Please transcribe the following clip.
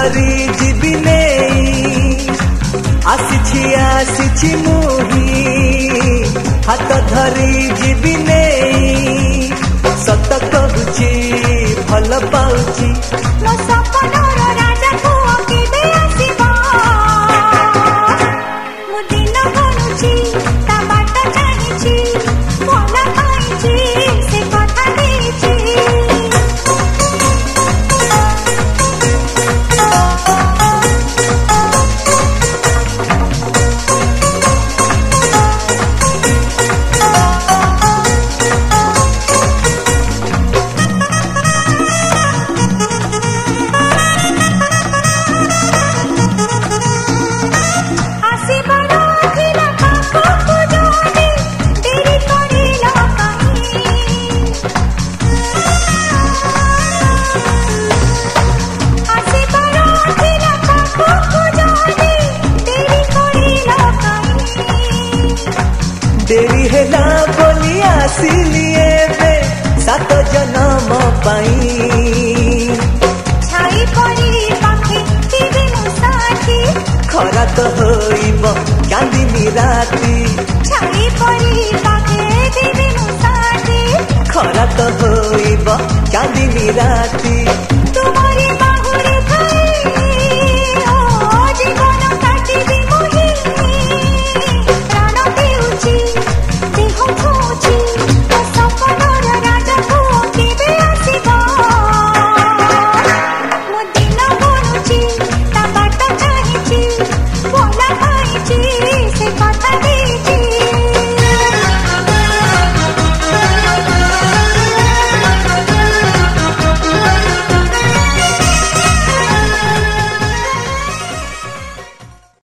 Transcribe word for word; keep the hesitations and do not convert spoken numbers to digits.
धरी जीवी नहीं आसी आसी मुही हाथ धरी जीवी नहीं सत कहूची भल पाउची ମୋ ସପନର ରାଜା ପୁଅ କେବେ ଆସିବ ମୁଁ ଦିନ ଗଣୁଛି ତା ବାଟ ଜାଣିଛି ଭଲ ପାଇଛି ସେ କଥା ଦେଇଛି देरी हैला बोली आसिलिए बे सात जन्म पाई छाई परी पाखे टीवी मुसाथी खरा तो होइब कांदिनी राती छाई परी पाखे टीवी मुसाथी खरा तो होइब कांदिनी राती